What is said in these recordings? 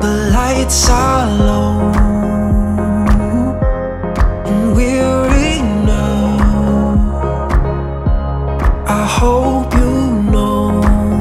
The lights are low and weary now. I hope you know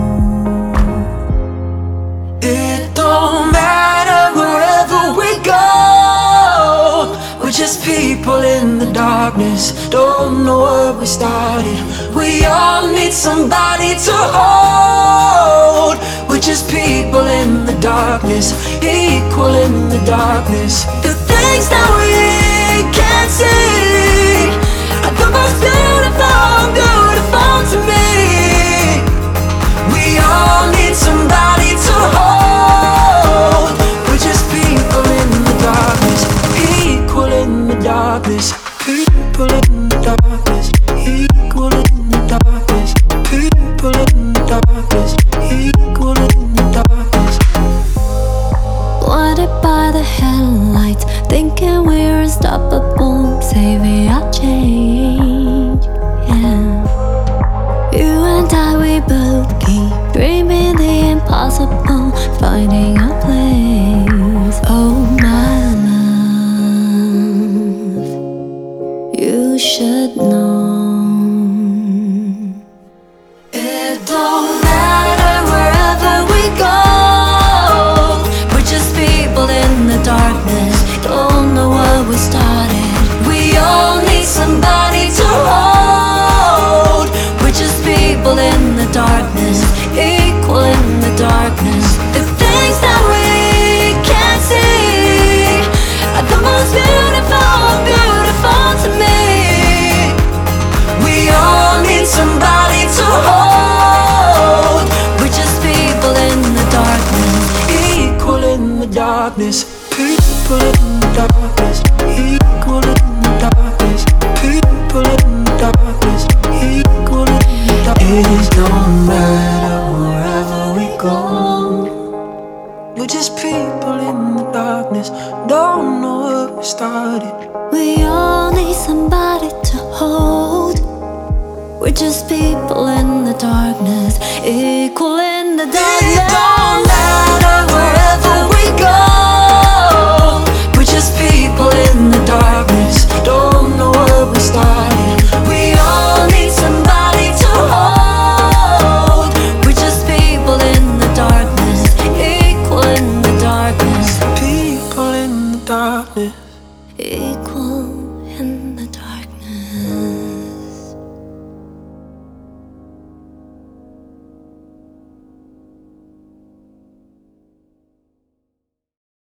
it don't matter wherever we go. We're just people in the darkness, don't know where we started. We all need somebody to hold. We're just people in the darkness, equal in the darkness. The things that we can't see are the most beautiful, beautiful to me. We all need somebody to hold. We're just people in the darkness, equal in the darkness. People in the darkness, equal in the darkness. People in the darkness, equal in the darkness. Blinded by the headlights, thinking we're unstoppable, saving our change. Yeah, you and I, we both keep dreaming the impossible, finding our place. Oh my love, you should know. It don't matter wherever we go. We're just people in the darkness, don't know what we started. We all need somebody to hold. We're just people in the darkness, equal in the darkness. The things that we can't see are the most beautiful, beautiful to me. We all need somebody to hold. We're just people in the darkness, Equal in the darkness. People in the darkness, equal in the darkness. People in the darkness, equal in the darkness. It don't matter wherever we go. We're just people in the darkness, don't know where we started. we all need somebody to hold. We're just people in the darkness, equal in the darkness. It don't matter wherever we go. We're just people in the darkness, don't know where we started. We all need somebody to hold. We're just people in the darkness, equal in the darkness, People in the darkness. equal